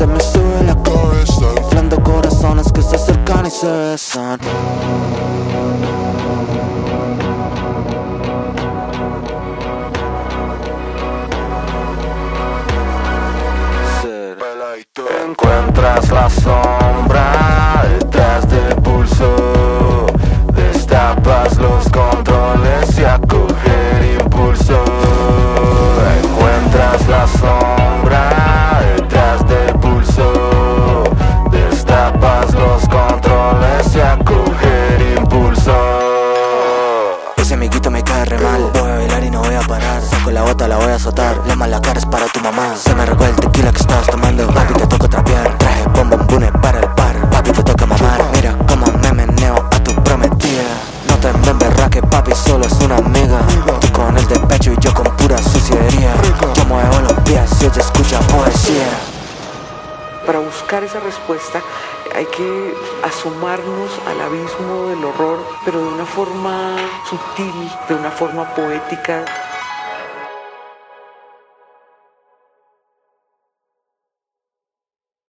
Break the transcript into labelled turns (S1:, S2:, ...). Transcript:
S1: se me sube la cabeza, inflando corazones que se acercan y se besan. Encuentras la sombra detrás del pulso, destapas los controles y a coger impulso. Encuentras la sombra detrás del pulso, destapas los controles y a coger impulso. Ese amiguito me cae re mal, voy a bailar y no voy a parar. Saco la bota, la voy a azotar, la mala cara es para tu mamá. Se me regó el tequila que estabas tomando, papi te toca trapear. Traje bombones para el par, papi te toca mamar. Mira cómo me meneo a tu prometida. No te emberraque, papi, solo es una amiga. Tú con el de pecho y yo con pura suciedad. Yo muevo los pies y ella escucha poesía.
S2: Para buscar esa respuesta hay que asomarnos al abismo del horror, pero de una forma sutil, de una forma poética.